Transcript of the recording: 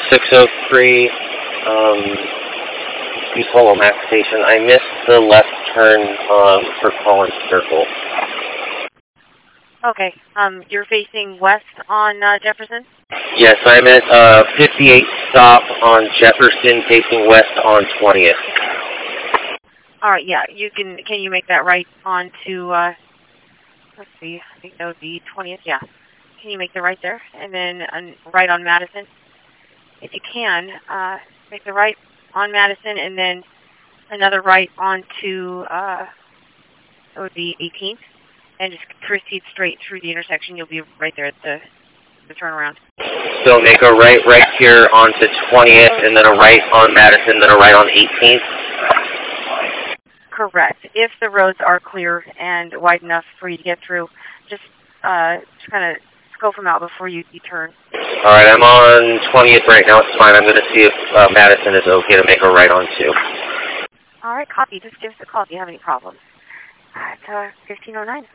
603, East Hollow Max Station. I missed the left turn for Collins Circle. Okay. You're facing west on Jefferson? Yes, I'm at 58 stop on Jefferson, facing west on 20th. All right, yeah. Can you make that right onto, let's see, I think that would be 20th, yeah. Can you make the right there? And then right on Madison? If you can, make the right on Madison and then another right onto, it would be 18th. And just proceed straight through the intersection. You'll be right there at the turnaround. So make a right here onto 20th, and then a right on Madison, then a right on 18th? Correct. If the roads are clear and wide enough for you to get through, just kind of scope them out before you turn. All right, I'm on 20th right now. It's fine. I'm going to see if Madison is okay to make a right on too. All right, copy. Just give us a call if you have any problems. It's 1509.